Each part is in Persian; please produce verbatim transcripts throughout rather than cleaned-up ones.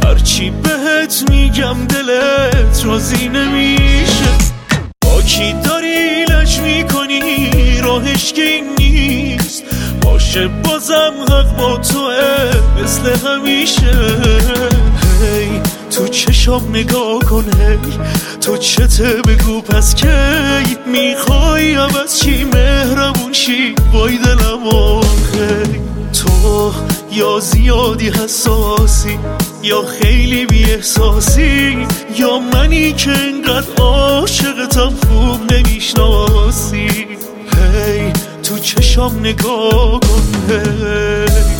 هرچی بهت میگم دلت راضی نمیشه. با کی داری لج میکنی راهش که این نیست، باشه بازم حق با توه مثل همیشه. هی تو چشام نگاه کن، هی تو چته بگو پس کی میخوای عوض چی مهربون شی وای دلم آخی. تو یا زیادی حساسی یا خیلی بی احساسی، یا منی که انقدر عاشقتم خوب نمیشناسی. هی تو چشام نگاه کن، هی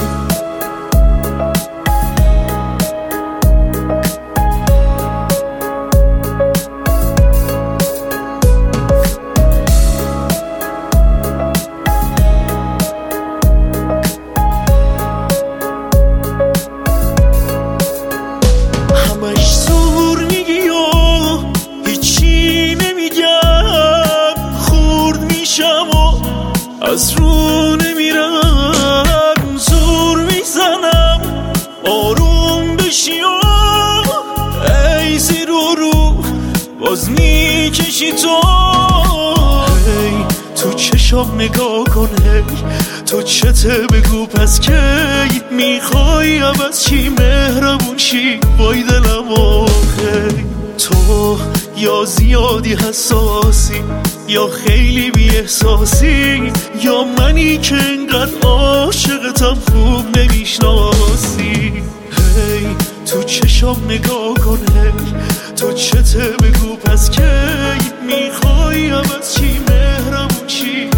از رو نمیرم، زور میزنم آروم بشی و ای زیر و رو باز میکشی تو. هی تو چشام نگاه کن، هی تو چته بگو پس کی میخوای عوض چی مهربون شی وای دلم آخی. تو یا زیادی حساسی یا خیلی بی احساسی، یا منی که انقدر عاشقتم خوب نمیشناسی. هی تو چشام نگاه کن، هی تو چته بگو پس کی میخوای عوض چی مهربون چی